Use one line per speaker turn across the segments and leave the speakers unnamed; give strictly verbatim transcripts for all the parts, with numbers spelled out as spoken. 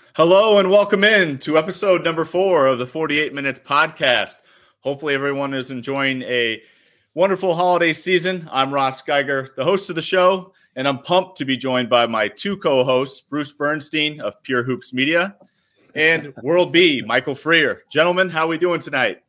Hello and welcome in to episode number four of the forty-eight Minutes Podcast. Hopefully everyone is enjoying a wonderful holiday season. I'm Ross Geiger, the host of the show, and I'm pumped to be joined by my two co-hosts, Bruce Bernstein of Pure Hoops Media and World B, Michael Freer. Gentlemen, how are we doing tonight?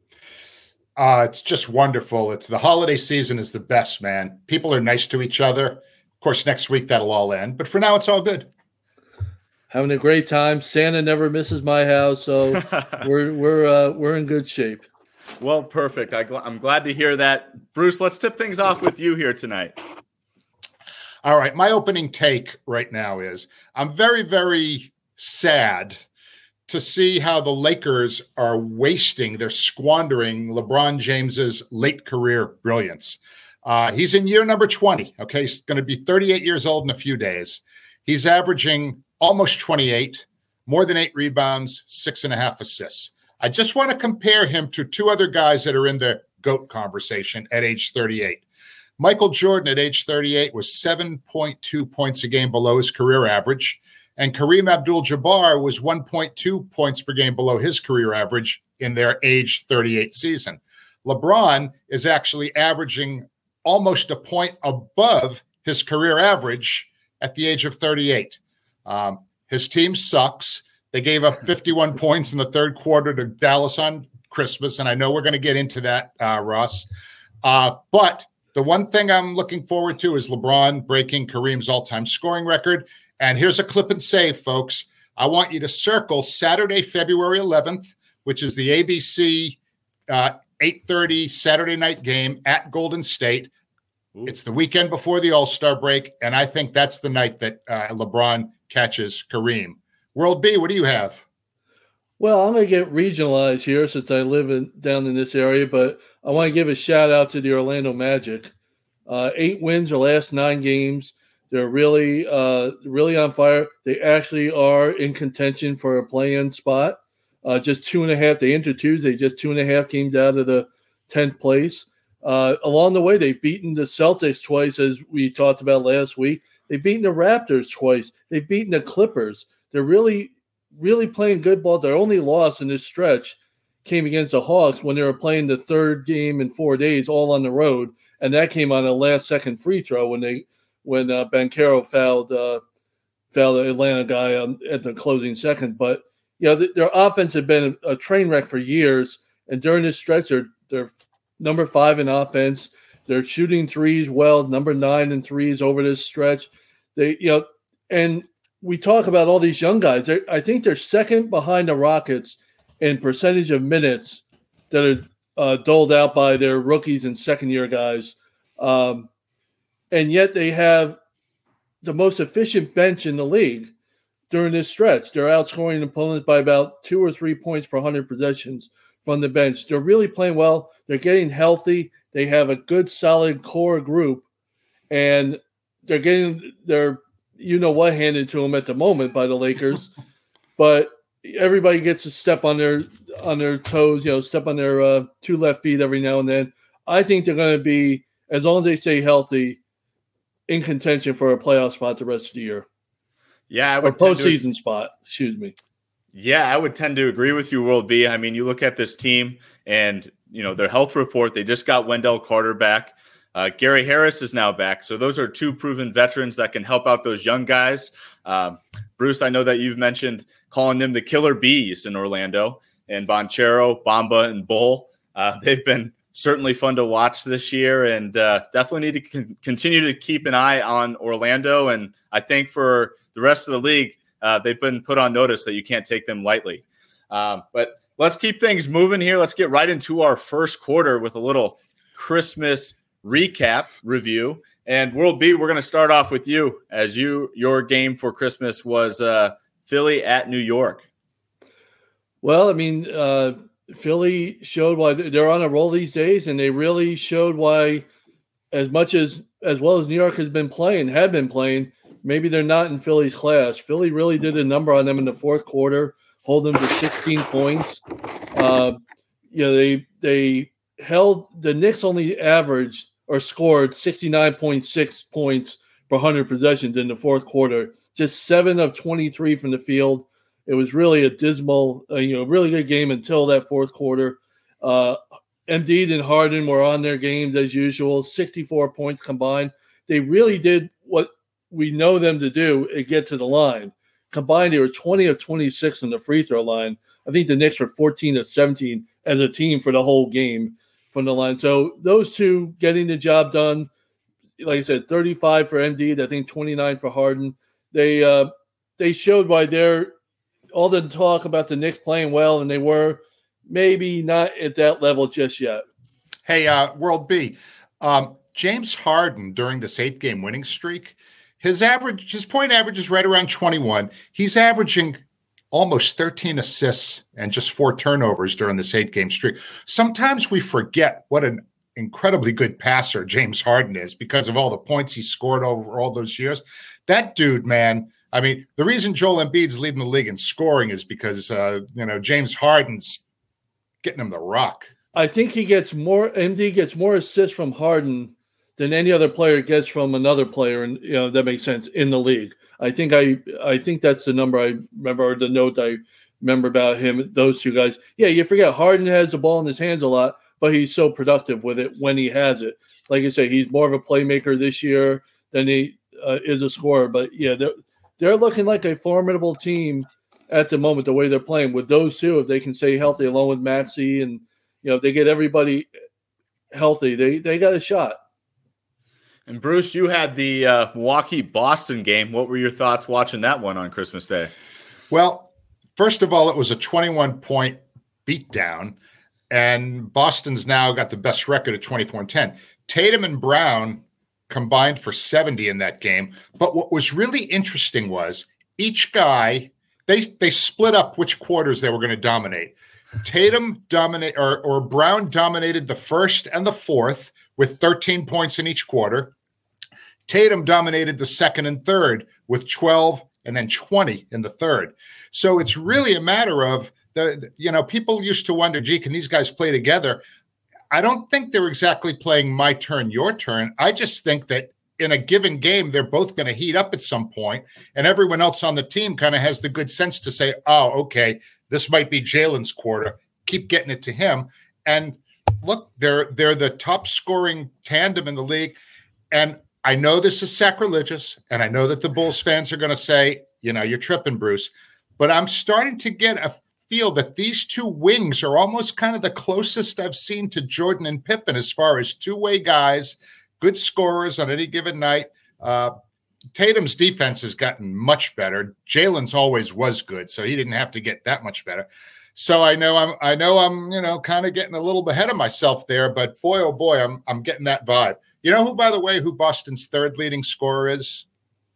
Uh, it's just wonderful. It's the holiday season is the best, man. People are nice to each other. Of course, next week that'll all end, but for now it's all good.
Having a great time. Santa never misses my house, so we're we're uh, we're in good shape.
Well, perfect. I gl- I'm glad to hear that. Bruce, let's tip things off with you here tonight.
All right, my opening take right now is I'm very, very sad to see how the Lakers are wasting, they're squandering LeBron James's late career brilliance. Uh, he's in year number twenty. Okay, he's going to be thirty-eight years old in a few days. He's averaging almost twenty-eight, more than eight rebounds, six and a half assists. I just want to compare him to two other guys that are in the GOAT conversation at age thirty-eight. Michael Jordan at age thirty-eight was seven point two points a game below his career average, and Kareem Abdul-Jabbar was one point two points per game below his career average in their age thirty-eight season. LeBron is actually averaging almost a point above his career average at the age of thirty-eight. Um, his team sucks. They gave up fifty-one points in the third quarter to Dallas on Christmas, and I know we're going to get into that, uh, Ross. Uh, but the one thing I'm looking forward to is LeBron breaking Kareem's all-time scoring record. And here's a clip and save, folks. I want you to circle Saturday, February eleventh, which is the A B C uh, eight thirty Saturday night game at Golden State. Ooh. It's the weekend before the All-Star break, and I think that's the night that uh, LeBron catches Kareem. World B, what do you have?
Well, I'm going to get regionalized here since I live in, down in this area, but I want to give a shout out to the Orlando Magic. Uh, eight wins their last nine games. They're really, uh, really on fire. They actually are in contention for a play-in spot. Uh, just two and a half. They entered Tuesday, just two and a half games out of the tenth place. Uh, along the way, they've beaten the Celtics twice, as we talked about last week. They've beaten the Raptors twice. They've beaten the Clippers. They're really, really playing good ball. Their only loss in this stretch came against the Hawks when they were playing the third game in four days, all on the road, and that came on a last-second free throw when they when uh, Banchero fouled uh, fouled the Atlanta guy um, at the closing second. But you know, th- their offense had been a, a train wreck for years, and during this stretch, they're they're number five in offense. They're shooting threes well, number nine in threes over this stretch. They, you know, and we talk about all these young guys. They're, I think they're second behind the Rockets in percentage of minutes that are uh, doled out by their rookies and second-year guys. Um, and yet they have the most efficient bench in the league during this stretch. They're outscoring opponents by about two or three points per one hundred possessions from the bench. They're really playing well. They're getting healthy. They have a good, solid core group, and they're getting their you-know-what handed to them at the moment by the Lakers. But everybody gets to step on their on their toes, you know, step on their uh, two left feet every now and then. I think they're going to be, as long as they stay healthy, in contention for a playoff spot the rest of the year.
Yeah, I
or
would
postseason to... spot. Excuse me.
Yeah, I would tend to agree with you, World B. I mean, you look at this team and, you know, their health report, they just got Wendell Carter back. Uh, Gary Harris is now back. So those are two proven veterans that can help out those young guys. Um, Bruce, I know that you've mentioned calling them the killer bees in Orlando, and Banchero, Bamba, and Bull. Uh, they've been certainly fun to watch this year, and uh, definitely need to con- continue to keep an eye on Orlando. And I think for the rest of the league, uh, they've been put on notice that you can't take them lightly. Um, but let's keep things moving here. Let's get right into our first quarter with a little Christmas recap review. And World B, we're going to start off with you, as you your game for Christmas was uh, Philly at New York.
Well, I mean, uh, Philly showed why they're on a roll these days, and they really showed why, as much as as well as New York has been playing, had been playing, maybe they're not in Philly's class. Philly really did a number on them in the fourth quarter, hold them to sixteen points. Uh, you know, they they held the Knicks only averaged or scored sixty-nine point six points per one hundred possessions in the fourth quarter, just seven of twenty-three from the field. It was really a dismal, uh, you know, really good game until that fourth quarter. Uh, Embiid and Harden were on their games as usual, sixty-four points combined. They really did what we know them to do and get to the line. Combined, they were twenty of twenty-six on the free throw line. I think the Knicks were fourteen of seventeen as a team for the whole game from the line. So those two getting the job done, like I said, thirty-five for Embiid, I think twenty-nine for Harden. They uh, they showed why they're all the talk about the Knicks playing well, and they were maybe not at that level just yet.
Hey, uh, World B, um, James Harden during this eight-game winning streak, his average, his point average is right around twenty-one. He's averaging almost thirteen assists and just four turnovers during this eight-game streak. Sometimes we forget what an incredibly good passer James Harden is because of all the points he scored over all those years. That dude, man, I mean, the reason Joel Embiid's leading the league in scoring is because, uh, you know, James Harden's getting him the rock.
I think he gets more, M D gets more assists from Harden than any other player gets from another player, and you know that makes sense in the league. I think I I think that's the number I remember, or the note I remember about him. Those two guys. Yeah, you forget Harden has the ball in his hands a lot, but he's so productive with it when he has it. Like I say, he's more of a playmaker this year than he uh, is a scorer. But yeah, they're they're looking like a formidable team at the moment. The way they're playing with those two, if they can stay healthy, along with Maxey, and you know if they get everybody healthy, they they got a shot.
And Bruce, you had the uh, Milwaukee-Boston game. What were your thoughts watching that one on Christmas Day?
Well, first of all, it was a twenty-one point beatdown, and Boston's now got the best record at twenty-four and ten. Tatum and Brown combined for seventy in that game. But what was really interesting was each guy, they they split up which quarters they were going to dominate. Tatum dominate or, or Brown dominated the first and the fourth with thirteen points in each quarter. Tatum dominated the second and third with twelve and then twenty in the third. So it's really a matter of the, you know, people used to wonder, gee, can these guys play together? I don't think they're exactly playing my turn, your turn. I just think that in a given game, they're both going to heat up at some point, and everyone else on the team kind of has the good sense to say, oh, okay, this might be Jalen's quarter. Keep getting it to him. And look, they're they're the top scoring tandem in the league. And I know this is sacrilegious, and I know that the Bulls fans are going to say, you know, you're tripping, Bruce. But I'm starting to get a feel that these two wings are almost kind of the closest I've seen to Jordan and Pippen as far as two-way guys, good scorers on any given night. Uh, Tatum's defense has gotten much better. Jalen's always was good, so he didn't have to get that much better. So I know I'm, I know I'm, you know, kind of getting a little ahead of myself there. But boy, oh boy, I'm, I'm getting that vibe. You know who, by the way, who Boston's third leading scorer is?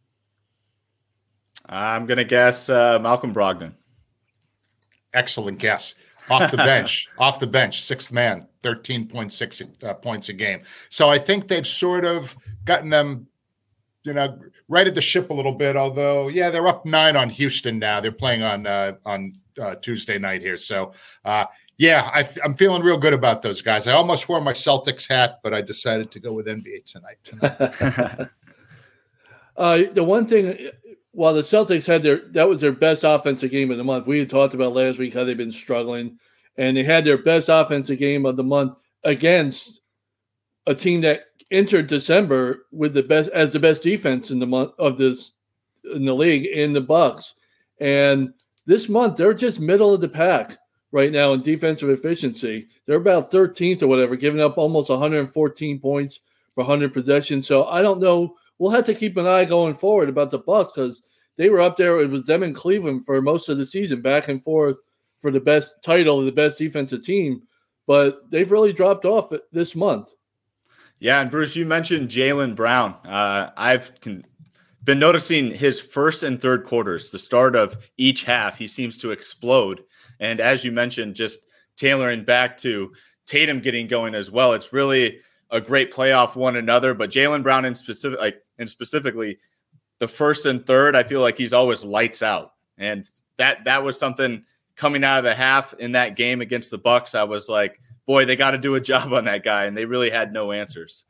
I'm gonna guess uh, Malcolm Brogdon.
Excellent guess. Off the bench, off the bench, sixth man, thirteen point six uh, points a game. So I think they've sort of gotten them, you know, righted the ship a little bit. Although, yeah, they're up nine on Houston now. They're playing on uh, on uh, Tuesday night here. So, uh, yeah, I, I'm feeling real good about those guys. I almost wore my Celtics hat, but I decided to go with N B A tonight. tonight.
uh, the one thing, while the Celtics had their, that was their best offensive game of the month. We had talked about last week how they've been struggling, and they had their best offensive game of the month against a team that entered December with the best as the best defense in the month of this in the league in the Bucks. And this month they're just middle of the pack right now in defensive efficiency. They're about thirteenth or whatever, giving up almost one hundred fourteen points per one hundred possessions. So I don't know. We'll have to keep an eye going forward about the Bucks because they were up there. It was them in Cleveland for most of the season, back and forth for the best title, the best defensive team. But they've really dropped off this month.
Yeah, and Bruce, you mentioned Jaylen Brown. Uh, I've con- been noticing his first and third quarters, the start of each half, he seems to explode. And as you mentioned, just tailoring back to Tatum getting going as well, it's really a great play off one another. But Jaylen Brown in specific, like and specifically the first and third, I feel like he's always lights out, and that that was something coming out of the half in that game against the Bucks. I was like, boy, they got to do a job on that guy, and they really had no answers.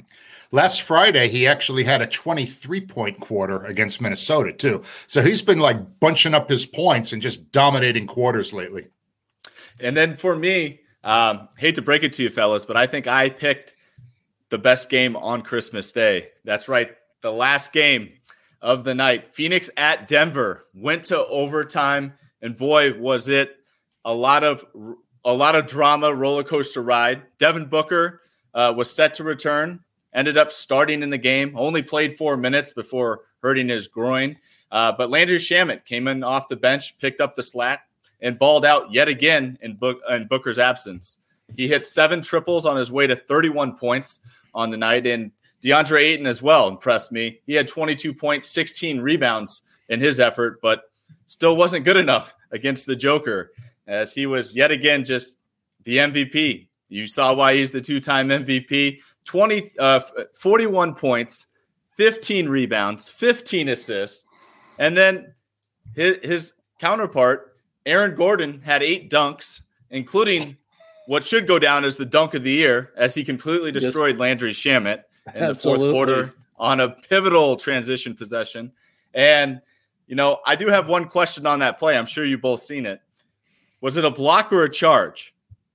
last Friday, he actually had a twenty-three point quarter against Minnesota too. So he's been like bunching up his points and just dominating quarters lately.
And then for me, um, hate to break it to you fellas, but I think I picked the best game on Christmas Day. That's right. The last game of the night, Phoenix at Denver, went to overtime, and boy, was it a lot of a lot of drama, roller coaster ride. Devin Booker uh, was set to return, ended up starting in the game, only played four minutes before hurting his groin. Uh, but Landry Shamet came in off the bench, picked up the slack, and balled out yet again in, Book, in Booker's absence. He hit seven triples on his way to thirty-one points on the night, and DeAndre Ayton as well impressed me. He had twenty-two points, sixteen rebounds in his effort, but still wasn't good enough against the Joker, as he was yet again just the M V P. You saw why he's the two-time M V P. twenty, uh, forty-one points, fifteen rebounds, fifteen assists, and then his, his counterpart, Aaron Gordon, had eight dunks, including what should go down as the dunk of the year, as he completely destroyed yes. Landry Shamet in the Absolutely. fourth quarter on a pivotal transition possession. And, you know, I do have one question on that play. I'm sure you've both seen it. Was it a block or a charge?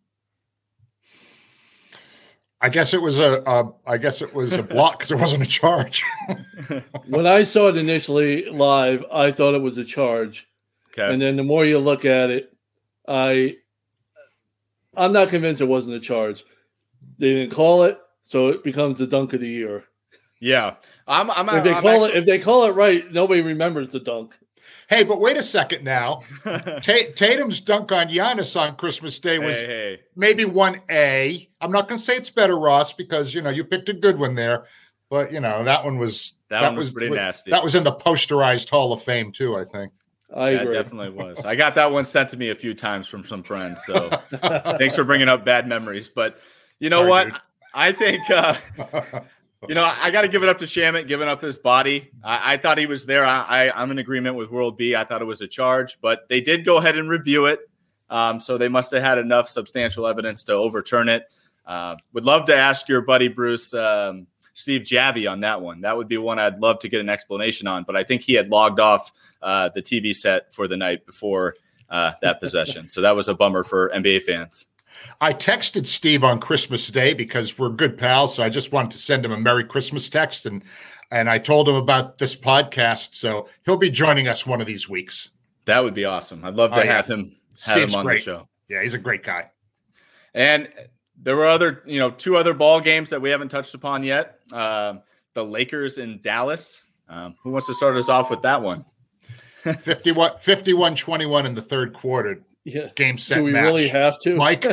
I guess it was a, a I guess it was a block because it wasn't a charge.
When I saw it initially live, I thought it was a charge. Okay. And then the more you look at it, I I'm not convinced it wasn't a charge. They didn't call it, so it becomes the dunk of the year.
Yeah, I'm. I'm
if they
I'm
call
actually...
it, if they call it right, nobody remembers the dunk.
Hey, but wait a second now. Tatum's dunk on Giannis on Christmas Day was
hey, hey.
maybe one A. I'm not going to say it's better, Ross, because you know you picked a good one there. But you know that one was
that, that one was, was pretty nasty.
That was in the posterized Hall of Fame too, I think.
I
yeah,
agree.
It definitely was. I got that one sent to me a few times from some friends. So thanks for bringing up bad memories. But you know Sorry, what? Dude. I think, uh, you know, I got to give it up to Shamet, giving up his body. I, I thought he was there. I, I, I'm in agreement with World B. I thought it was a charge, but they did go ahead and review it. Um, so they must have had enough substantial evidence to overturn it. Uh, would love to ask your buddy, Bruce, um, Steve Javie on that one. That would be one I'd love to get an explanation on, but I think he had logged off uh, the T V set for the night before uh, that possession. So that was a bummer for N B A fans.
I texted Steve on Christmas Day because we're good pals, so I just wanted to send him a Merry Christmas text, and and I told him about this podcast, so he'll be joining us one of these weeks.
That would be awesome. I'd love to oh, yeah. have him have
Steve's
him on
great.
the show.
Yeah, he's a great guy.
And there were other, you know, two other ball games that we haven't touched upon yet. Uh, the Lakers in Dallas. Um, who wants to start us off with that one?
fifty-one, fifty-one twenty-one in the third quarter.
Yeah.
Game set.
Do we
match.
really have to,
Mike?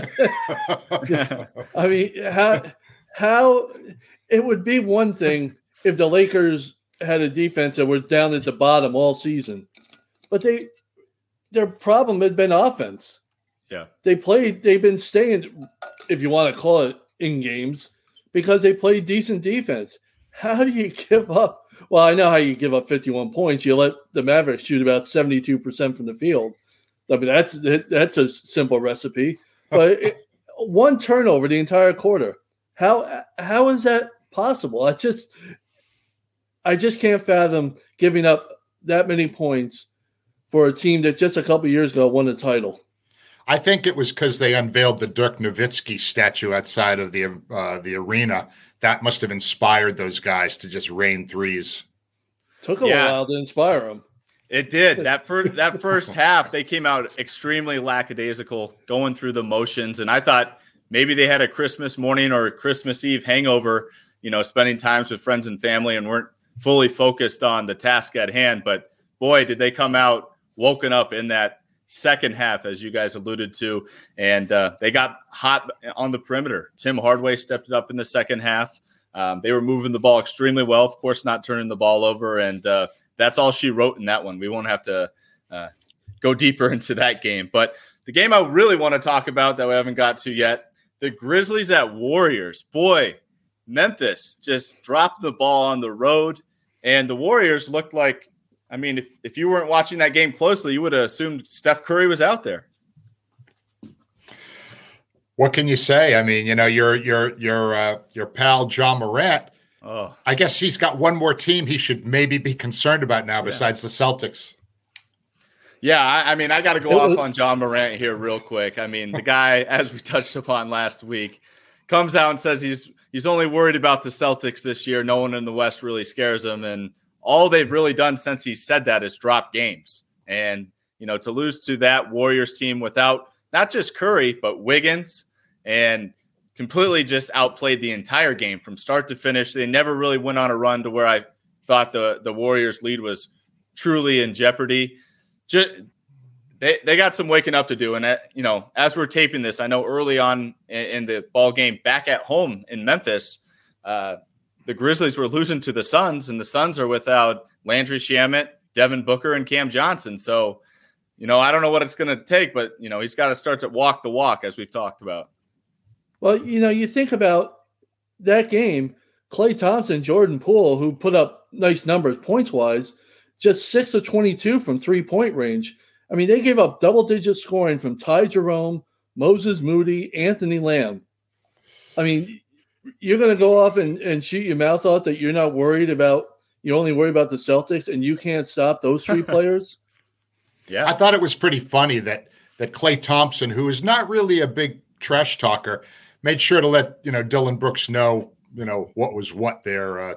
I mean, how how it would be one thing if the Lakers had a defense that was down at the bottom all season, but they their problem had been offense.
Yeah,
they played. They've been staying, if you want to call it, in games because they played decent defense. How do you give up? Well, I know how you give up fifty-one points. You let the Mavericks shoot about seventy-two percent from the field. I mean, that's that's a simple recipe. But it, one turnover the entire quarter. How how is that possible? I just I just can't fathom giving up that many points for a team that just a couple of years ago won the title.
I think it was because they unveiled the Dirk Nowitzki statue outside of the uh, the arena. That must have inspired those guys to just rain threes.
Took a yeah. while to inspire them.
It did. That first that first half, they came out extremely lackadaisical, going through the motions. And I thought maybe they had a Christmas morning or a Christmas Eve hangover, you know, spending times with friends and family and weren't fully focused on the task at hand. But boy, did they come out woken up in that second half, as you guys alluded to. And uh, they got hot on the perimeter. Tim Hardaway stepped it up in the second half. Um, they were moving the ball extremely well, of course, not turning the ball over. And uh, that's all she wrote in that one. We won't have to uh, go deeper into that game. But the game I really want to talk about that we haven't got to yet, the Grizzlies at Warriors. Boy, Memphis just dropped the ball on the road. And the Warriors looked like, I mean, if, if you weren't watching that game closely, you would have assumed Steph Curry was out there.
What can you say? I mean, you know, your your your uh, your pal John Morant
Oh,
I guess he's got one more team he should maybe be concerned about now besides yeah. the Celtics.
Yeah, I, I mean, I got to go off on John Morant here real quick. I mean, the guy, as we touched upon last week, comes out and says he's he's only worried about the Celtics this year. No one in the West really scares him. And all they've really done since he said that is drop games. And, you know, to lose to that Warriors team without not just Curry, but Wiggins, and completely just outplayed the entire game from start to finish. They never really went on a run to where I thought the, the Warriors lead was truly in jeopardy. Just, they, they got some waking up to do. And, that, you know, as we're taping this, I know early on in, in the ball game back at home in Memphis, uh, the Grizzlies were losing to the Suns, and the Suns are without Landry Shamet, Devin Booker, and Cam Johnson. So, you know, I don't know what it's going to take, but, you know, he's got to start to walk the walk, as we've talked about.
Well, you know, you think about that game, Klay Thompson, Jordan Poole, who put up nice numbers points-wise, just six of twenty-two from three-point range. I mean, they gave up double-digit scoring from Ty Jerome, Moses Moody, Anthony Lamb. I mean, you're going to go off and, and shoot your mouth out that you're not worried about, you're only worried about the Celtics, and you can't stop those three players?
Yeah. I thought it was pretty funny that that Klay Thompson, who is not really a big trash talker, made sure to let, you know, Dylan Brooks know, you know, what was what there uh,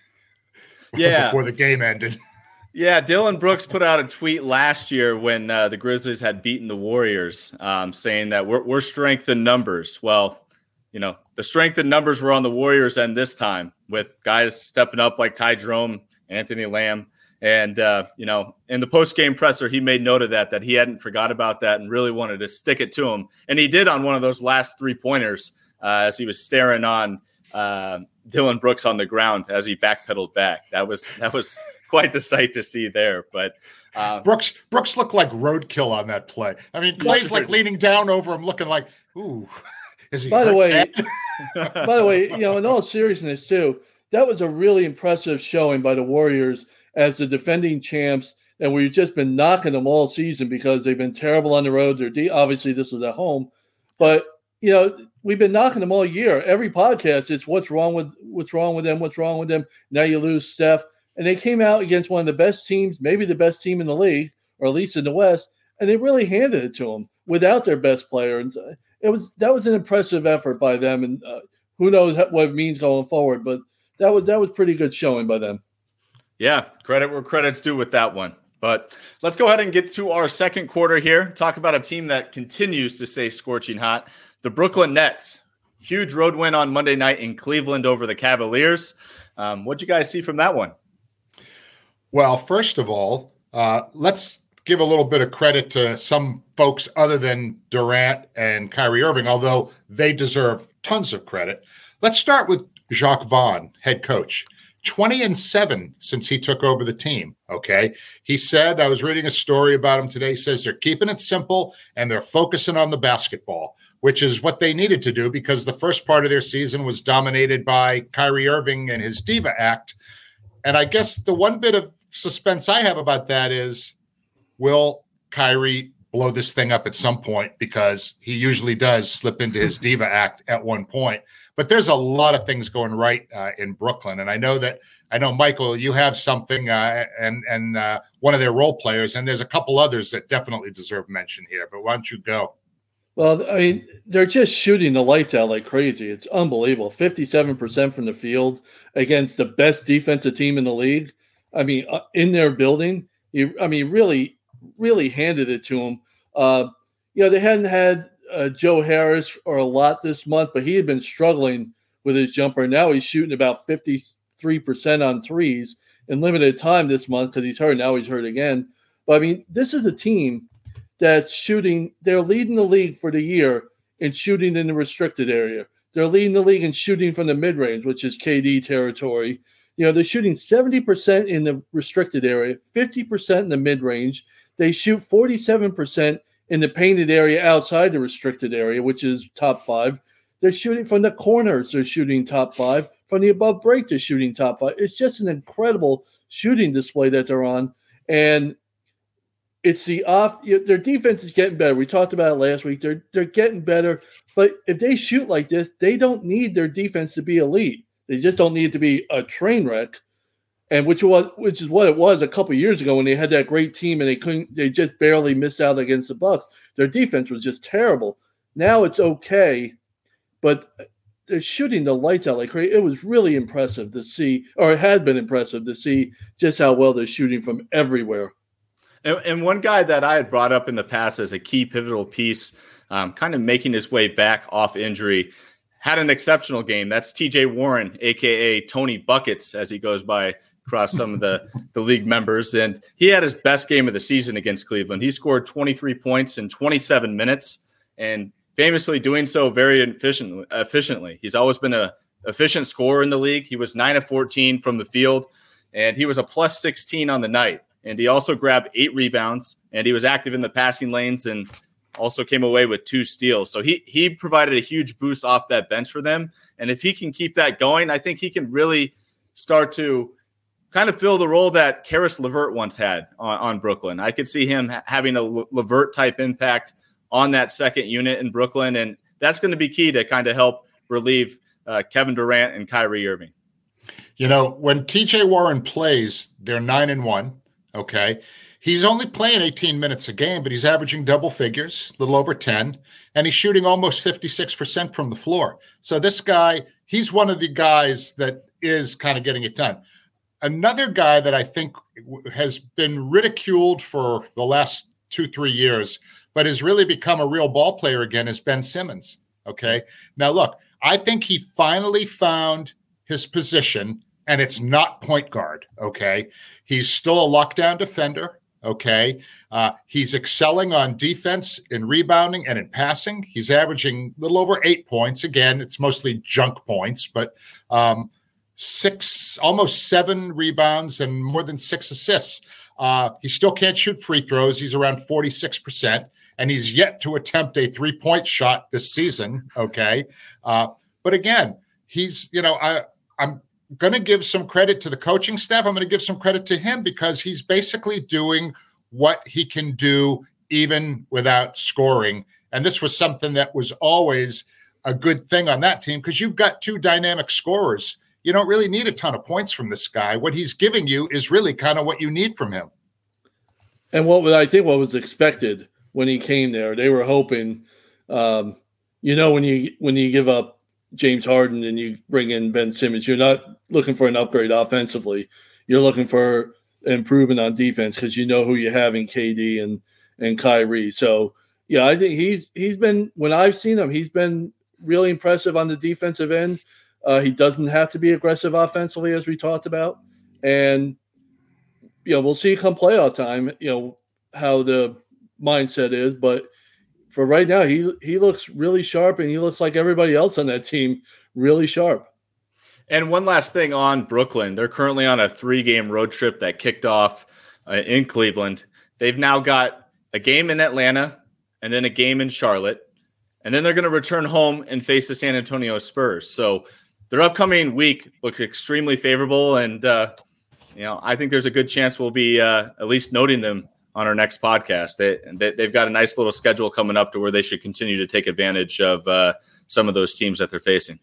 yeah.
before the game ended.
Yeah, Dylan Brooks put out a tweet last year when uh, the Grizzlies had beaten the Warriors, um, saying that we're, we're strength in numbers. Well, you know, the strength in numbers were on the Warriors end this time, with guys stepping up like Ty Jerome, Anthony Lamb. And, uh, you know, in the post-game presser, he made note of that, that he hadn't forgot about that and really wanted to stick it to him. And he did on one of those last three-pointers uh, as he was staring on uh, Dylan Brooks on the ground as he backpedaled back. That was that was quite the sight to see there. But uh,
Brooks Brooks looked like roadkill on that play. I mean, Clay's like leaning down over him, looking like, ooh, is he
By the way, by the way, you know, in all seriousness, too, that was a really impressive showing by the Warriors as the defending champs, and we've just been knocking them all season because they've been terrible on the road. They're de- obviously this was at home, but you know we've been knocking them all year. Every podcast, it's what's wrong with what's wrong with them, what's wrong with them. Now you lose Steph, and they came out against one of the best teams, maybe the best team in the league, or at least in the West, and they really handed it to them without their best player. And so it was that was an impressive effort by them, and uh, who knows what it means going forward. But that was that was pretty good showing by them.
Yeah, credit where credit's due with that one. But let's go ahead and get to our second quarter here. Talk about a team that continues to stay scorching hot. The Brooklyn Nets. Huge road win on Monday night in Cleveland over the Cavaliers. Um, what'd you guys see from that one?
Well, first of all, uh, let's give a little bit of credit to some folks other than Durant and Kyrie Irving, although they deserve tons of credit. Let's start with Jacques Vaughn, head coach. twenty and seven since he took over the team. Okay. He said, I was reading a story about him today. He says they're keeping it simple and they're focusing on the basketball, which is what they needed to do because the first part of their season was dominated by Kyrie Irving and his diva act. And I guess the one bit of suspense I have about that is, will Kyrie blow this thing up at some point? Because he usually does slip into his diva act at one point. But there's a lot of things going right uh, in Brooklyn. And I know that, I know, Michael, you have something uh, and, and uh, one of their role players, and there's a couple others that definitely deserve mention here. But why don't you go?
Well, I mean, they're just shooting the lights out like crazy. It's unbelievable. fifty-seven percent from the field against the best defensive team in the league. I mean, uh, in their building, you, I mean, really, really handed it to them. Uh, you know, they hadn't had uh, Joe Harris or a lot this month, but he had been struggling with his jumper. Now he's shooting about fifty-three percent on threes in limited time this month because he's hurt. Now he's hurt again. But, I mean, this is a team that's shooting. They're leading the league for the year in shooting in the restricted area. They're leading the league in shooting from the mid-range, which is K D territory. You know, they're shooting seventy percent in the restricted area, fifty percent in the mid-range. They shoot forty-seven percent in the painted area outside the restricted area, which is top five. They're shooting from the corners. They're shooting top five. From the above break, they're shooting top five. It's just an incredible shooting display that they're on. And it's the off. Their defense is getting better. We talked about it last week. They're, they're getting better. But if they shoot like this, they don't need their defense to be elite. They just don't need to be a train wreck. And which was which is what it was a couple of years ago when they had that great team and they couldn't they just barely missed out against the Bucks. Their defense was just terrible. Now it's okay, but they're shooting the lights out like crazy. It was really impressive to see, or it had been impressive to see just how well they're shooting from everywhere.
And, and one guy that I had brought up in the past as a key pivotal piece, um, kind of making his way back off injury, had an exceptional game. That's T J Warren, a k a. Tony Buckets, as he goes by across some of the, the league members. And he had his best game of the season against Cleveland. He scored twenty-three points in twenty-seven minutes, and famously doing so very efficient, efficiently. He's always been an efficient scorer in the league. He was nine of fourteen from the field, and he was a plus sixteen on the night. And he also grabbed eight rebounds, and he was active in the passing lanes and also came away with two steals. So he he provided a huge boost off that bench for them. And if he can keep that going, I think he can really start to kind of fill the role that Karis LeVert once had on, on Brooklyn. I could see him ha- having a Le- LeVert-type impact on that second unit in Brooklyn, and that's going to be key to kind of help relieve uh, Kevin Durant and Kyrie Irving.
You know, when T J Warren plays, they're nine and one. Okay, he's only playing eighteen minutes a game, but he's averaging double figures, a little over ten, and he's shooting almost fifty-six percent from the floor. So this guy, he's one of the guys that is kind of getting it done. Another guy that I think has been ridiculed for the last two, three years, but has really become a real ball player again is Ben Simmons. Okay. Now, look, I think he finally found his position, and it's not point guard. Okay. He's still a lockdown defender. Okay. Uh, he's excelling on defense in rebounding and in passing. He's averaging a little over eight points. Again, it's mostly junk points, but, um, six, almost seven rebounds and more than six assists. Uh, he still can't shoot free throws. He's around forty-six percent, and he's yet to attempt a three-point shot this season. Okay. Uh, but again, he's, you know, I, I'm going to give some credit to the coaching staff. I'm going to give some credit to him because he's basically doing what he can do even without scoring. And this was something that was always a good thing on that team because you've got two dynamic scorers. You don't really need a ton of points from this guy. What he's giving you is really kind of what you need from him.
And what was, I think what was expected when he came there, they were hoping, um, you know, when you when you give up James Harden and you bring in Ben Simmons, you're not looking for an upgrade offensively. You're looking for improvement on defense because you know who you have in K D and and Kyrie. So, yeah, I think he's he's been, when I've seen him, he's been really impressive on the defensive end. Uh, he doesn't have to be aggressive offensively, as we talked about. And, you know, we'll see come playoff time, you know, how the mindset is. But for right now, he he looks really sharp, and he looks like everybody else on that team really sharp.
And one last thing on Brooklyn. They're currently on a three-game road trip that kicked off uh, in Cleveland. They've now got a game in Atlanta and then a game in Charlotte. And then they're going to return home and face the San Antonio Spurs. So their upcoming week looks extremely favorable, and uh, you know I think there's a good chance we'll be uh, at least noting them on our next podcast. They, they they've got a nice little schedule coming up to where they should continue to take advantage of uh, some of those teams that they're facing.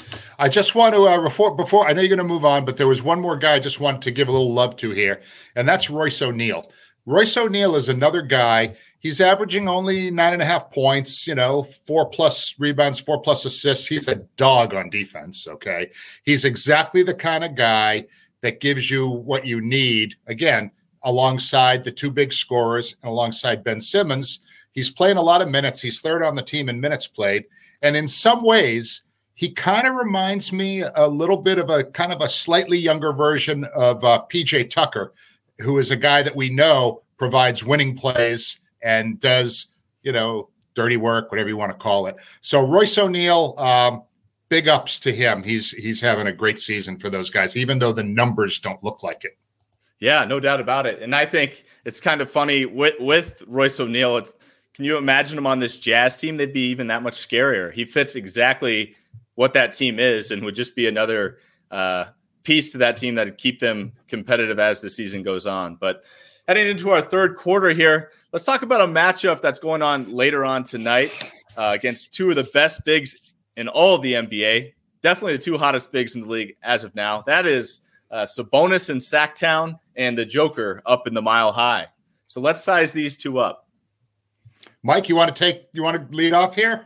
I just want to uh, before before I know you're going to move on, but there was one more guy I just wanted to give a little love to here, and that's Royce O'Neal. Royce O'Neal is another guy. He's averaging only nine and a half points, you know, four plus rebounds, four plus assists. He's a dog on defense, okay? He's exactly the kind of guy that gives you what you need, again, alongside the two big scorers and alongside Ben Simmons. He's playing a lot of minutes. He's third on the team in minutes played. And in some ways, he kind of reminds me a little bit of a kind of a slightly younger version of uh, P J Tucker, who is a guy that we know provides winning plays and does, you know, dirty work, whatever you want to call it. So Royce O'Neal, um, big ups to him. He's he's having a great season for those guys, even though the numbers don't look like it.
Yeah, no doubt about it. And I think it's kind of funny with, with Royce O'Neal. It's, can you imagine him on this Jazz team? They'd be even that much scarier. He fits exactly what that team is and would just be another uh, piece to that team that would keep them competitive as the season goes on. But heading into our third quarter here, let's talk about a matchup that's going on later on tonight uh, against two of the best bigs in all of the N B A, definitely the two hottest bigs in the league as of now. That is uh, Sabonis in Sacktown and the Joker up in the Mile High. So let's size these two up.
Mike, you want to take, you want to lead off here?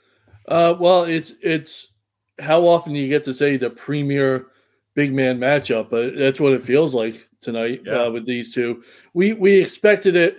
Uh, well, it's, it's how often do you get to say the premier big man matchup, but that's what it feels like tonight yeah. uh, with these two. We, we expected it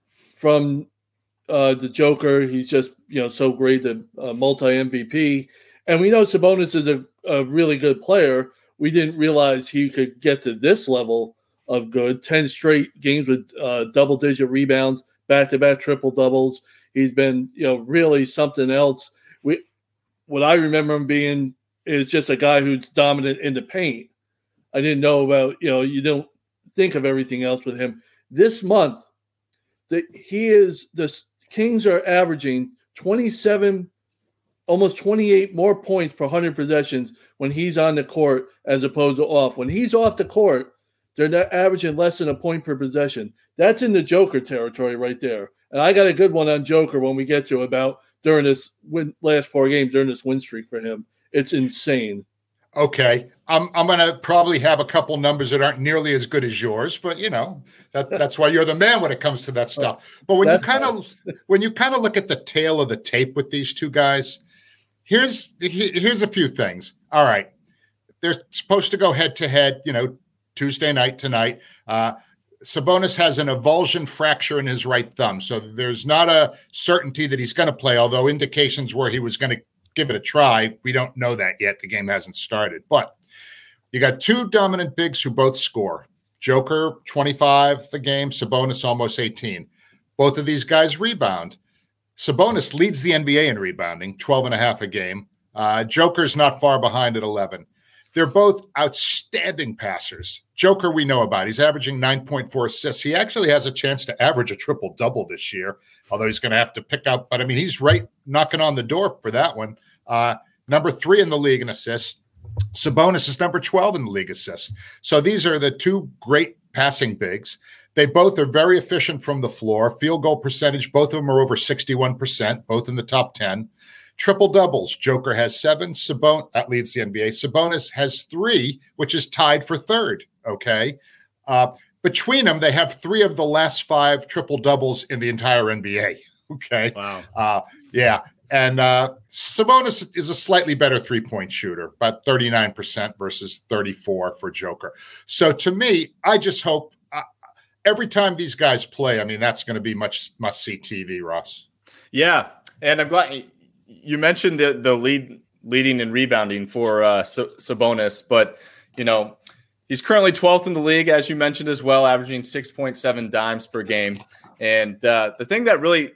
from uh, the Joker. He's just, you know, so great, the uh, multi-M V P. And we know Sabonis is a, a really good player. We didn't realize he could get to this level of good. ten straight games with uh, double-digit rebounds, back-to-back triple-doubles. He's been, you know, really something else. We, what I remember him being is just a guy who's dominant in the paint. I didn't know about, you know, you don't think of everything else with him. This month, the, he is, the Kings are averaging twenty-seven, almost twenty-eight more points per one hundred possessions when he's on the court as opposed to off. When he's off the court, they're not averaging less than a point per possession. That's in the Joker territory right there. And I got a good one on Joker when we get to about during this win, last four games, during this win streak for him. It's insane.
Okay. I'm I'm going to probably have a couple numbers that aren't nearly as good as yours, but you know, that, that's why you're the man when it comes to that stuff. But when that's you kind of when you kind of look at the tail of the tape with these two guys, here's here's a few things. All right. They're supposed to go head to head, you know, Tuesday night tonight. Uh, Sabonis has an avulsion fracture in his right thumb, so there's not a certainty that he's going to play, although indications were he was going to give it a try. We don't know that yet. The game hasn't started. But you got two dominant bigs who both score. Joker, twenty-five a game. Sabonis, almost eighteen. Both of these guys rebound. Sabonis leads the N B A in rebounding, twelve and a half a game. Uh, Joker's not far behind at eleven. They're both outstanding passers. Joker we know about. He's averaging nine point four assists. He actually has a chance to average a triple-double this year, although he's going to have to pick up. But, I mean, he's right knocking on the door for that one. Uh, number three in the league in assists. Sabonis is number twelve in the league assists. So these are the two great passing bigs. They both are very efficient from the floor. Field goal percentage, both of them are over sixty-one percent, both in the top ten. Triple doubles. Joker has seven. Sabonis, that leads the N B A. Sabonis has three, which is tied for third. Okay. Uh, between them, they have three of the last five triple doubles in the entire N B A. Okay.
Wow.
Uh, yeah. And uh, Sabonis is a slightly better three-point shooter, about thirty-nine percent versus thirty-four for Joker. So to me, I just hope uh, every time these guys play, I mean, that's going to be much must-see T V, Ross.
Yeah. And I'm glad you mentioned the the lead leading and rebounding for uh, Sabonis, but you know he's currently twelfth in the league, as you mentioned as well, averaging six point seven dimes per game. And uh, the thing that really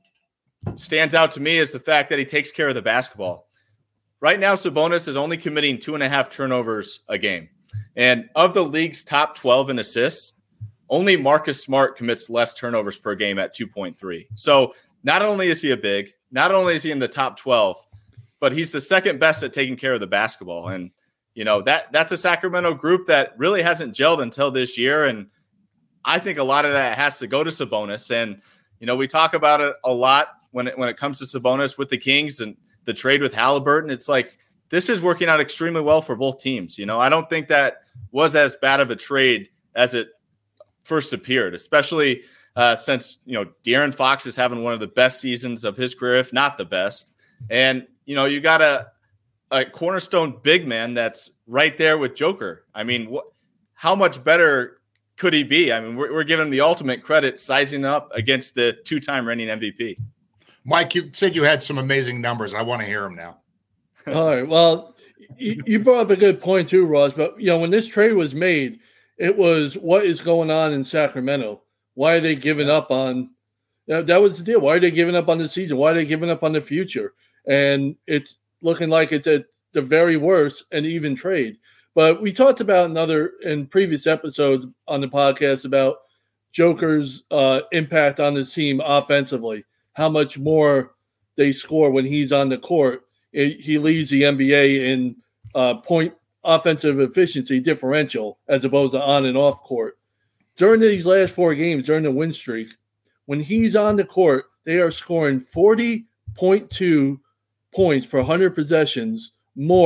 stands out to me is the fact that he takes care of the basketball. Right now, Sabonis is only committing two and a half turnovers a game, and of the league's top twelve in assists, only Marcus Smart commits less turnovers per game at two point three. So not only is he a big, not only is he in the top twelve, but he's the second best at taking care of the basketball. And, you know, that that's a Sacramento group that really hasn't gelled until this year. And I think a lot of that has to go to Sabonis. And, you know, we talk about it a lot when it, when it comes to Sabonis with the Kings and the trade with Halliburton. It's like, this is working out extremely well for both teams. You know, I don't think that was as bad of a trade as it first appeared, especially – Uh, since, you know, De'Aaron Fox is having one of the best seasons of his career, if not the best. And, you know, you got a, a cornerstone big man that's right there with Joker. I mean, wh- how much better could he be? I mean, we're, we're giving him the ultimate credit sizing up against the two-time reigning M V P.
Mike, you said you had some amazing numbers. I want to hear them now.
All right. Well, you, you brought up a good point too, Ross. But, you know, when this trade was made, it was what is going on in Sacramento. Why are they giving up on you know, – that was the deal. Why are they giving up on the season? Why are they giving up on the future? And it's looking like it's at the very worst an even trade. But we talked about another – in previous episodes on the podcast about Joker's uh, impact on the team offensively, how much more they score when he's on the court. It, he leads the N B A in uh, point offensive efficiency differential as opposed to on and off court. During these last four games, during the win streak, when he's on the court, they are scoring forty point two points per one hundred possessions more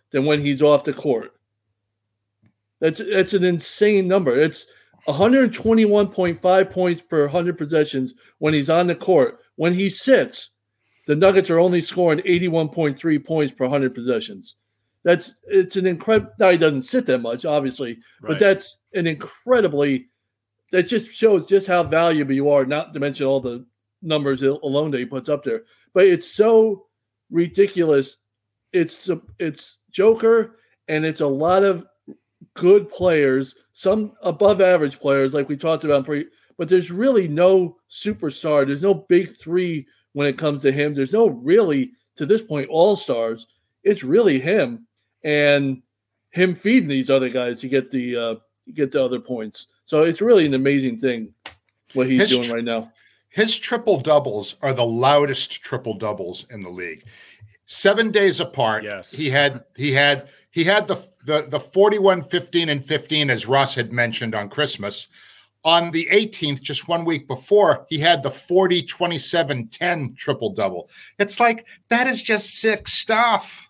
than when he's off the court. That's that's an insane number. It's one hundred twenty-one point five points per one hundred possessions when he's on the court. When he sits, the Nuggets are only scoring eighty-one point three points per one hundred possessions. That's it's an incredible. Now he doesn't sit that much, obviously, right. But that's an incredibly. That just shows just how valuable you are. Not to mention all the numbers alone that he puts up there, but it's so ridiculous. It's it's Joker, and it's a lot of good players, some above average players, like we talked about. Pre, but there's really no superstar. There's no big three when it comes to him. There's no really to this point all stars. It's really him and him feeding these other guys to get the uh, get the other points. So it's really an amazing thing what he's his, doing right now.
His triple doubles are the loudest triple doubles in the league. Seven days apart.
Yes.
He had he had he had the the the forty-one, fifteen, and fifteen, as Russ had mentioned on Christmas. On the eighteenth, just one week before, he had the forty, twenty-seven, ten triple double. It's like that is just sick stuff.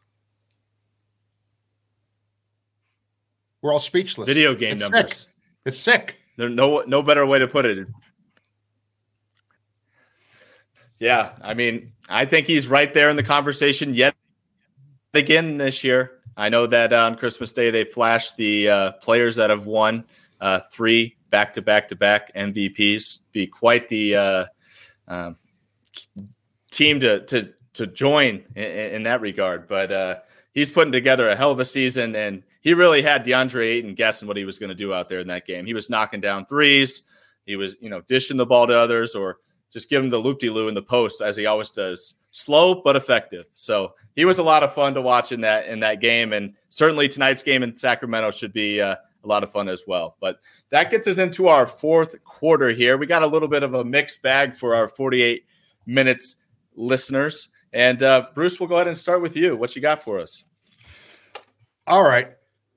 We're all speechless.
Video game
it's
numbers.
Sick. It's sick.
There's no no better way to put it. Yeah, I mean, I think he's right there in the conversation yet again this year. I know that on Christmas Day they flashed the uh, players that have won uh, three back-to-back-to-back M V Ps. Be quite the uh, uh, team to to to join in, in that regard. But uh, he's putting together a hell of a season, and he really had DeAndre Ayton guessing what he was going to do out there in that game. He was knocking down threes. He was, you know, dishing the ball to others or just giving the loop-de-loo in the post, as he always does. Slow but effective. So he was a lot of fun to watch in that in that game, and certainly tonight's game in Sacramento should be uh, a lot of fun as well. But that gets us into our fourth quarter here. We got a little bit of a mixed bag for our forty-eight minutes listeners. And uh, Bruce, we'll go ahead and start with you. What you got for us?
All right.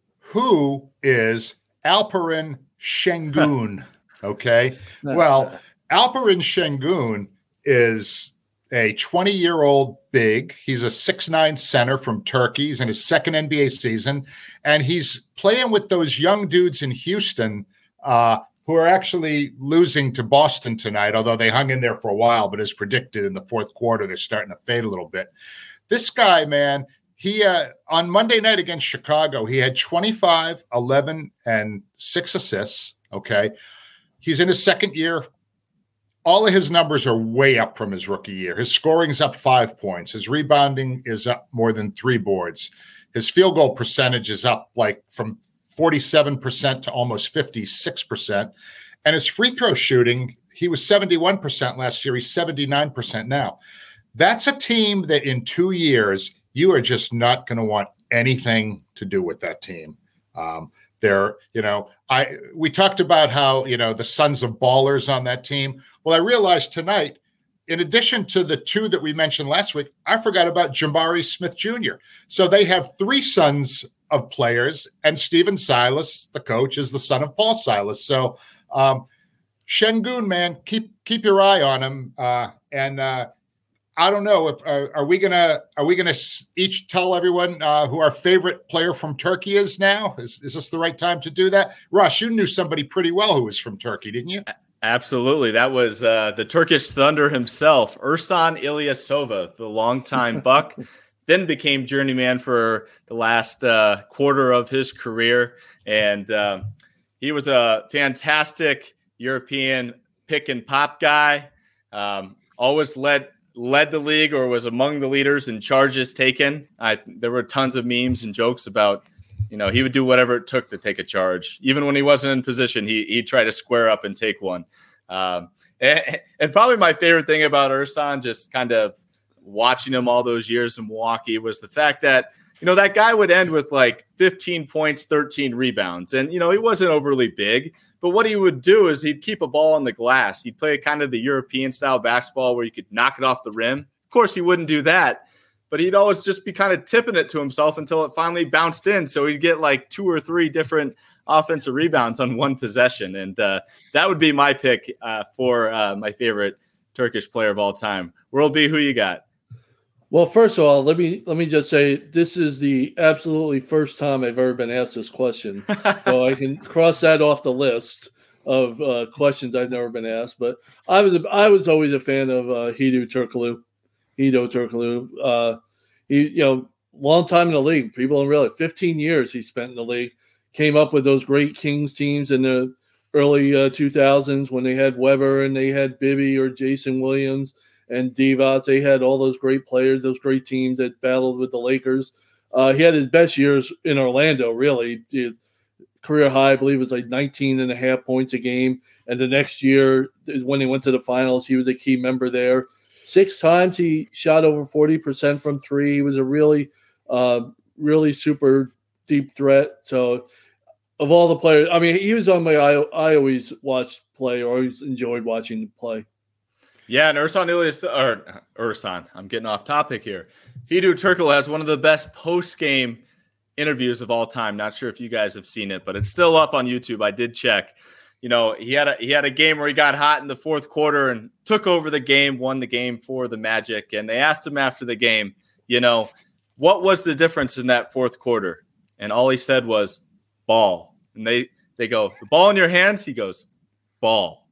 Who is Alperen Sengun? Okay. Well, Alperen Sengun is a twenty-year-old big. He's a six nine center from Turkey. He's in his second N B A season, and he's playing with those young dudes in Houston uh, who are actually losing to Boston tonight, although they hung in there for a while, but as predicted in the fourth quarter, they're starting to fade a little bit. This guy, man, he uh, on Monday night against Chicago, he had twenty-five, eleven, and six assists, okay? He's in his second year. All of his numbers are way up from his rookie year. His scoring's up five points. His rebounding is up more than three boards. His field goal percentage is up like from forty-seven percent to almost fifty-six percent. And his free throw shooting, he was seventy-one percent last year. He's seventy-nine percent now. That's a team that in two years, you are just not going to want anything to do with that team. Um, They're, you know, I we talked about how, you know, the sons of ballers on that team. Well, I realized tonight, in addition to the two that we mentioned last week, I forgot about Jabari Smith Junior So they have three sons of players, and Stephen Silas, the coach, is the son of Paul Silas. So um, Sengun, man, keep keep your eye on him. Uh, and uh, I don't know if uh, are we gonna are we gonna each tell everyone uh, who our favorite player from Turkey is now? Is is this the right time to do that? Russ, you knew somebody pretty well who was from Turkey, didn't you?
Absolutely, that was uh, the Turkish Thunder himself, Ersan Ilyasova, the longtime Buck. Then became journeyman for the last uh, quarter of his career, and um, he was a fantastic European pick and pop guy. Um, always led. led the league or was among the leaders in charges taken. I, there were tons of memes and jokes about, you know, he would do whatever it took to take a charge. Even when he wasn't in position, he, he'd try to square up and take one. Um, and, and probably my favorite thing about Ersan, just kind of watching him all those years in Milwaukee, was the fact that, you know, that guy would end with like fifteen points, thirteen rebounds. And, you know, he wasn't overly big, but what he would do is he'd keep a ball on the glass. He'd play kind of the European style basketball where you could knock it off the rim. Of course, he wouldn't do that, but he'd always just be kind of tipping it to himself until it finally bounced in. So he'd get like two or three different offensive rebounds on one possession. And uh, that would be my pick uh, for uh, my favorite Turkish player of all time. World B, who you got?
Well, first of all, let me let me just say this is the absolutely first time I've ever been asked this question, so I can cross that off the list of uh, questions I've never been asked. But I was I was always a fan of uh, Hedo Turkoglu. Hedo Turkoglu, uh, he you know, long time in the league. People don't realize fifteen years he spent in the league. Came up with those great Kings teams in the early uh, two thousands when they had Weber and they had Bibby or Jason Williams and Divac. They had all those great players, those great teams that battled with the Lakers. Uh, he had his best years in Orlando, really. His career high, I believe, was like nineteen and a half points a game. And the next year, when they went to the finals, he was a key member there. Six times he shot over forty percent from three. He was a really, uh, really super deep threat. So of all the players, I mean, he was on my, I, I always watched play or always enjoyed watching him play.
Yeah, and Ersan Ilyas, or Ersan, I'm getting off topic here. Hedo Turkoglu has one of the best post-game interviews of all time. Not sure if you guys have seen it, but it's still up on YouTube. I did check. You know, he had a he had a game where he got hot in the fourth quarter and took over the game, won the game for the Magic. And they asked him after the game, you know, what was the difference in that fourth quarter? And all he said was, ball. And they, they go, the ball in your hands? He goes, ball.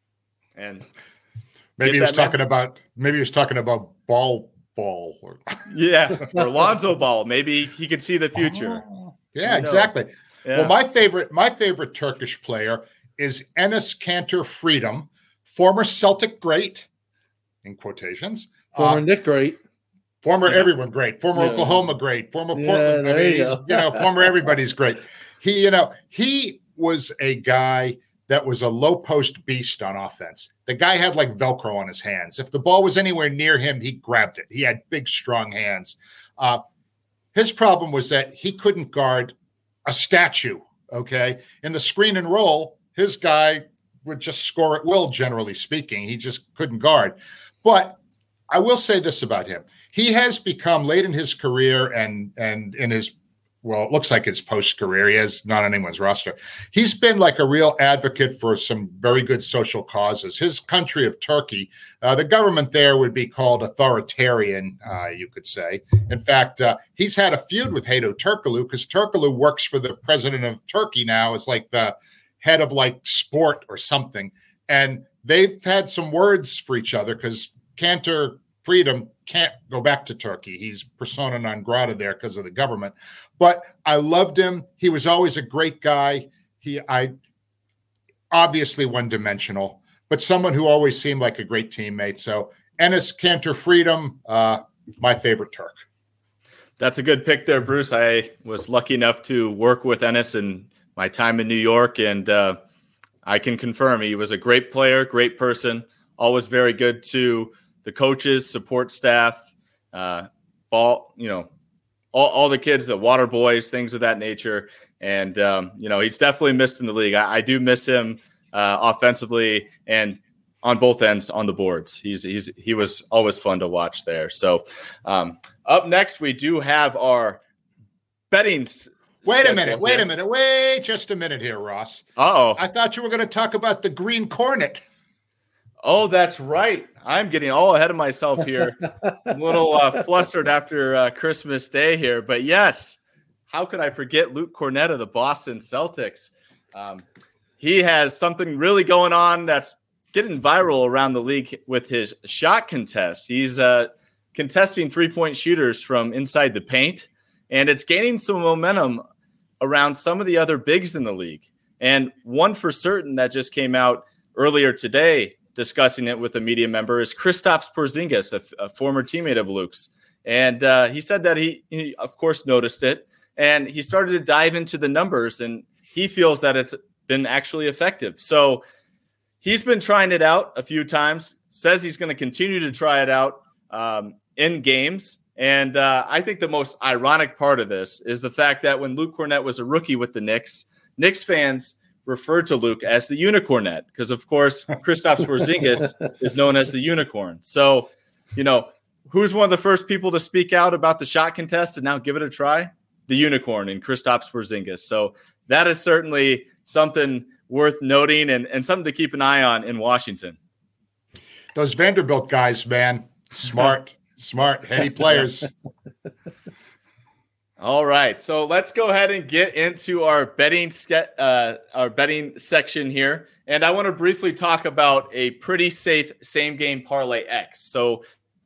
And
maybe he was talking about maybe he was talking about ball ball. Or
yeah, or Lonzo Ball. Maybe he could see the future.
Oh, yeah, exactly. Yeah. Well, my favorite my favorite Turkish player is Enes Kanter Freedom, former Celtic great, in quotations.
Former
uh,
Knick great.
Former yeah. everyone great. Former yeah. Oklahoma great. Former
yeah,
Portland. I mean,
you,
you know, former everybody's great. He, you know, he was a guy that was a low post beast on offense. The guy had like Velcro on his hands. If the ball was anywhere near him, he grabbed it. He had big, strong hands. Uh, his problem was that he couldn't guard a statue. Okay. In the screen and roll, his guy would just score at will, generally speaking. He just couldn't guard. But I will say this about him. He has become, late in his career and and in his, well, it looks like his post-career, he has not on anyone's roster. He's been like a real advocate for some very good social causes. His country of Turkey, uh, the government there would be called authoritarian, uh, you could say. In fact, uh, he's had a feud with Hedo Turkoglu because Turkoglu works for the president of Turkey now as like the head of like sport or something. And they've had some words for each other because Kanter Freedom can't go back to Turkey. He's persona non grata there because of the government. But I loved him. He was always a great guy. He, I, obviously one-dimensional, but someone who always seemed like a great teammate. So Enes Kanter Freedom, uh, my favorite Turk.
That's a good pick there, Bruce. I was lucky enough to work with Enes in my time in New York, and uh, I can confirm he was a great player, great person, always very good to the coaches, support staff, uh, ball, you know, all, all the kids, the water boys, things of that nature. And, um, you know, he's definitely missed in the league. I, I do miss him uh, offensively and on both ends on the boards. He's, he's, he was always fun to watch there. So um, up next, we do have our betting. S-
wait a minute, wait here. a minute, wait just a minute here, Ross.
Uh-oh.
I thought you were going to talk about the Green Cornet.
Oh, that's right. I'm getting all ahead of myself here. I'm a little uh, flustered after uh, Christmas Day here. But yes, how could I forget Luke Kornet of the Boston Celtics? Um, he has something really going on that's getting viral around the league with his shot contest. He's uh, contesting three-point shooters from inside the paint, and it's gaining some momentum around some of the other bigs in the league. And one for certain that just came out earlier today, discussing it with a media member, is Kristaps Porzingis, a, a former teammate of Luke's. And uh, he said that he, he, of course, noticed it. And he started to dive into the numbers, and he feels that it's been actually effective. So he's been trying it out a few times, says he's going to continue to try it out um, in games. And uh, I think the most ironic part of this is the fact that when Luke Kornet was a rookie with the Knicks, Knicks fans referred to Luke as the Unicornet because, of course, Kristaps Porzingis is known as the Unicorn. So, you know, who's one of the first people to speak out about the shot contest and now give it a try? The Unicorn and Kristaps Porzingis. So that is certainly something worth noting and, and something to keep an eye on in Washington.
Those Vanderbilt guys, man, smart. Smart, heady players.
All right, so let's go ahead and get into our betting uh, our betting section here, and I want to briefly talk about a pretty safe same game parlay X. So,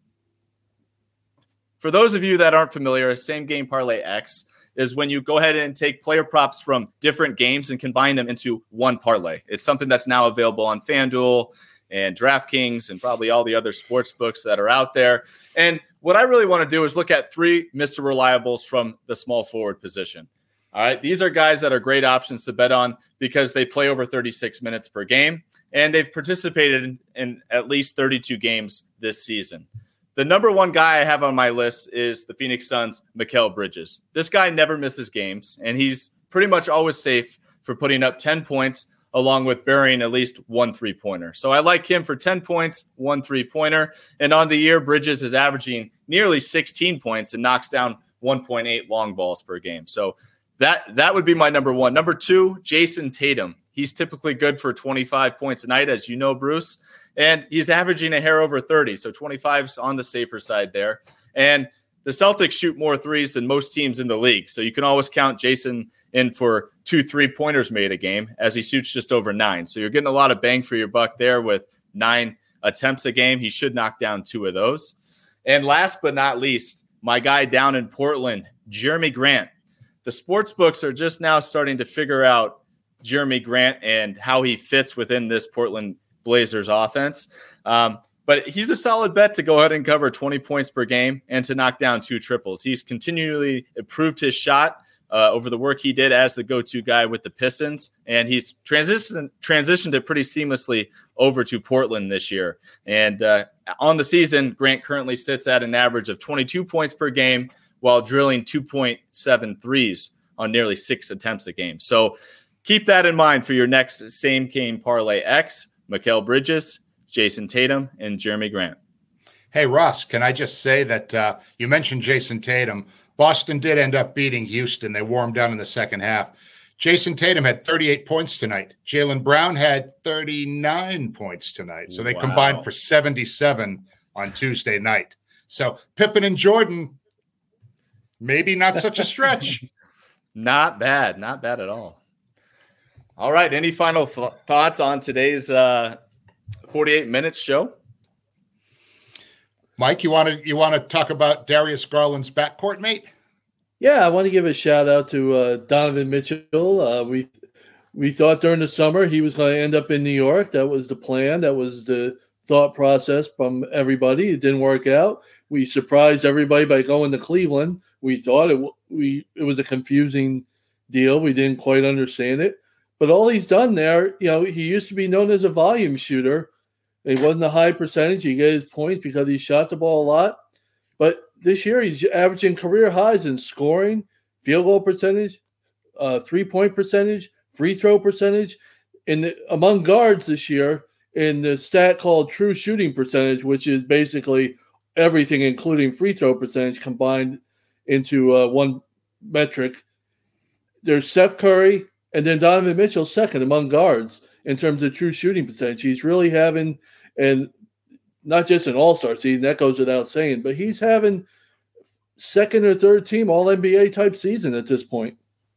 for those of you that aren't familiar, a same game parlay X is when you go ahead and take player props from different games and combine them into one parlay. It's something that's now available on FanDuel and DraftKings and probably all the other sports books that are out there. And what I really want to do is look at three Mister Reliables from the small forward position. All right. These are guys that are great options to bet on because they play over thirty-six minutes per game and they've participated in, in at least thirty-two games this season. The number one guy I have on my list is the Phoenix Suns' Mikal Bridges. This guy never misses games and he's pretty much always safe for putting up ten points along with burying at least one three-pointer. So I like him for ten points, one three-pointer. And on the year, Bridges is averaging nearly sixteen points and knocks down one point eight long balls per game. So that that would be my number one. Number two, Jason Tatum. He's typically good for twenty-five points a night, as you know, Bruce. And he's averaging a hair over thirty. So twenty-five's on the safer side there. And the Celtics shoot more threes than most teams in the league. So you can always count Jason in for two three-pointers made a game as he shoots just over nine. So you're getting a lot of bang for your buck there with nine attempts a game. He should knock down two of those. And last but not least, my guy down in Portland, Jerami Grant. The sports books are just now starting to figure out Jerami Grant and how he fits within this Portland Blazers offense. Um, but he's a solid bet to go ahead and cover twenty points per game and to knock down two triples. He's continually improved his shot Uh, over the work he did as the go-to guy with the Pistons, and he's transitioned transitioned it pretty seamlessly over to Portland this year. And uh, on the season, Grant currently sits at an average of twenty-two points per game while drilling two point seven threes on nearly six attempts a game. So keep that in mind for your next same game parlay X: Mikal Bridges, Jason Tatum, and Jerami Grant.
Hey, Ross, can I just say that uh, you mentioned Jason Tatum. Boston did end up beating Houston. They wore him down in the second half. Jason Tatum had thirty-eight points tonight. Jaylen Brown had thirty-nine points tonight. So they
Wow.
combined for seventy-seven on Tuesday night. So Pippen and Jordan, maybe not such a stretch.
Not bad. Not bad at all. All right. Any final th- thoughts on today's uh, forty-eight minutes show?
Mike, you want to you want to talk about Darius Garland's backcourt mate?
Yeah, I want to give a shout out to uh, Donovan Mitchell. Uh, we we thought during the summer he was going to end up in New York. That was the plan. That was the thought process from everybody. It didn't work out. We surprised everybody by going to Cleveland. We thought it we it was a confusing deal. We didn't quite understand it. But all he's done there, you know, he used to be known as a volume shooter. It wasn't a high percentage. He got his points because he shot the ball a lot. But this year, he's averaging career highs in scoring, field goal percentage, uh, three-point percentage, free throw percentage. In the, among guards this year, in the stat called true shooting percentage, which is basically everything, including free throw percentage, combined into uh, one metric. There's Steph Curry and then Donovan Mitchell second among guards in terms of true shooting percentage. He's really having, and not just an all-star season, that goes without saying, but he's having second or third team all N B A type season at this point.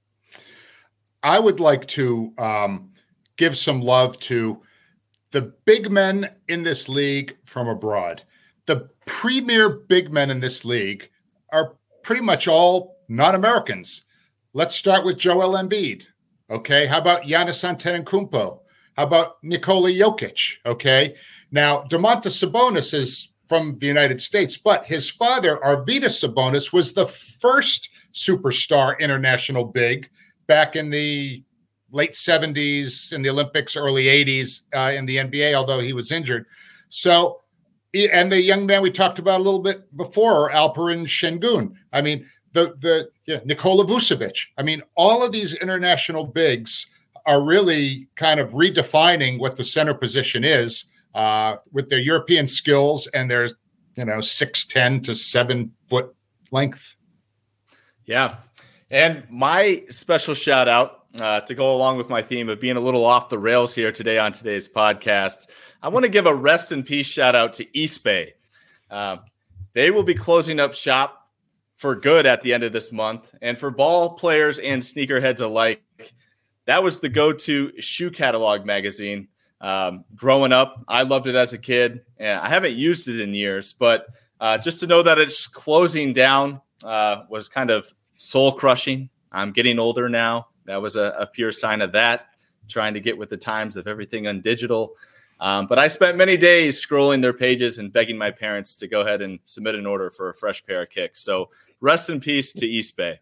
I would like to um, give some love to the big men in this league from abroad. The premier big men in this league are pretty much all non-Americans. Let's start with Joel Embiid. Okay, how about Giannis Antetokounmpo? How about Nikola Jokic? Okay. Now, Domantas Sabonis is from the United States, but his father, Arvydas Sabonis, was the first superstar international big back in the late seventies, in the Olympics, early eighties, uh, in the N B A, although he was injured. So, and the young man we talked about a little bit before, Alperen Şengün. I mean, the the yeah, Nikola Vucevic. I mean, all of these international bigs are really kind of redefining what the center position is uh, with their European skills and their, you know, six ten to seven foot length.
Yeah. And my special shout out uh, to go along with my theme of being a little off the rails here today on today's podcast, I want to give a rest in peace shout out to East Bay. Uh, they will be closing up shop for good at the end of this month. And for ball players and sneakerheads alike, that was the go-to shoe catalog magazine. Um, growing up, I loved it as a kid, and I haven't used it in years, but uh, just to know that it's closing down uh, was kind of soul-crushing. I'm getting older now. That was a, a pure sign of that, trying to get with the times of everything on digital. Um, but I spent many days scrolling their pages and begging my parents to go ahead and submit an order for a fresh pair of kicks. So rest in peace to East Bay.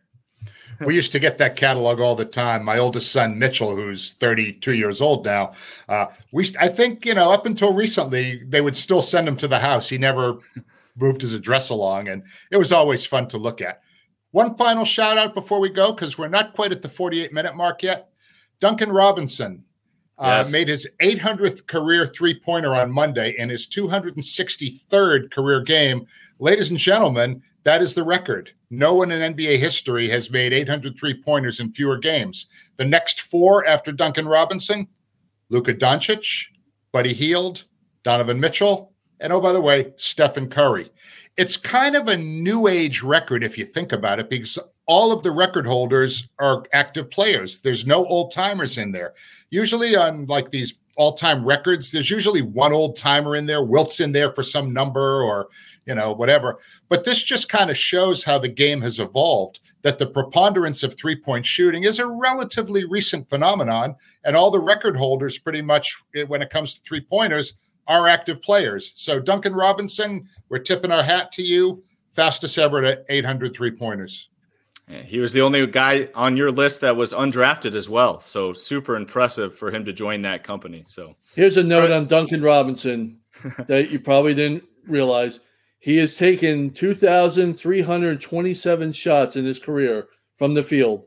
We used to get that catalog all the time. My oldest son, Mitchell, who's thirty-two years old now, uh, we I think, you know, up until recently, they would still send him to the house. He never moved his address along, and it was always fun to look at. One final shout out before we go, because we're not quite at the forty-eight minute mark yet. Duncan Robinson uh, yes. made his eight hundredth career three-pointer on Monday in his two hundred sixty-third career game. Ladies and gentlemen, that is the record. No one in N B A history has made eight hundred three-pointers in fewer games. The next four after Duncan Robinson, Luka Doncic, Buddy Hield, Donovan Mitchell, and oh, by the way, Stephen Curry. It's kind of a new age record if you think about it, because all of the record holders are active players. There's no old timers in there. Usually on like these all-time records, there's usually one old timer in there. Wilt's in there for some number or, you know, whatever. But this just kind of shows how the game has evolved, that the preponderance of three-point shooting is a relatively recent phenomenon. And all the record holders pretty much, when it comes to three-pointers, are active players. So Duncan Robinson, we're tipping our hat to you. Fastest ever to eight hundred three-pointers.
Yeah, he was the only guy on your list that was undrafted as well. So super impressive for him to join that company. So
here's a note on Duncan Robinson that you probably didn't realize. He has taken two thousand three hundred twenty-seven shots in his career from the field.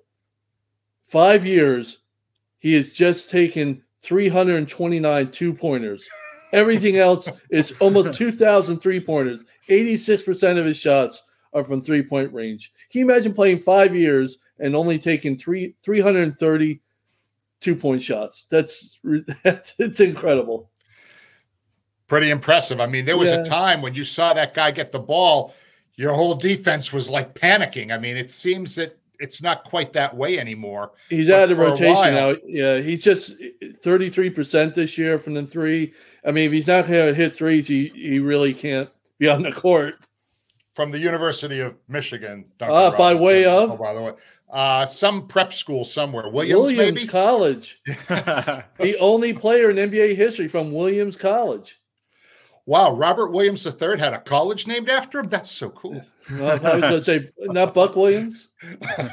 Five years, he has just taken three hundred twenty-nine two-pointers. Everything else is almost two thousand three-pointers. eighty-six percent of his shots are from three-point range. Can you imagine playing five years and only taking three, three hundred thirty two-point shots? That's, that's it's incredible.
Pretty impressive. I mean, there was
yeah.
a time when you saw that guy get the ball, your whole defense was like panicking. I mean, it seems that it's not quite that way anymore.
He's out of rotation now. Yeah, he's just thirty-three percent this year from the three. I mean, if he's not going to hit threes, he, he really can't be on the court.
From the University of Michigan.
Ah, uh, by way of?
Oh, by the way. Uh, some prep school somewhere. Williams,
Williams
maybe?
College. The only player in N B A history from Williams College.
Wow, Robert Williams the third had a college named after him? That's so cool.
Uh, I was going to say, not Buck Williams?
Come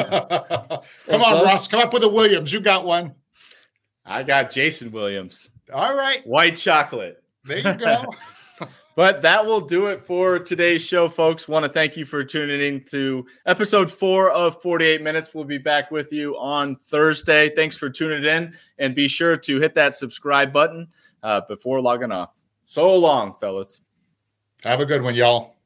on, Ross, come up with a Williams. You got one.
I got Jason Williams.
All right.
White chocolate.
There you go.
But that will do it for today's show, folks. Want to thank you for tuning in to episode four of forty-eight minutes. We'll be back with you on Thursday. Thanks for tuning in, and be sure to hit that subscribe button uh, before logging off. So long, fellas.
Have a good one, y'all.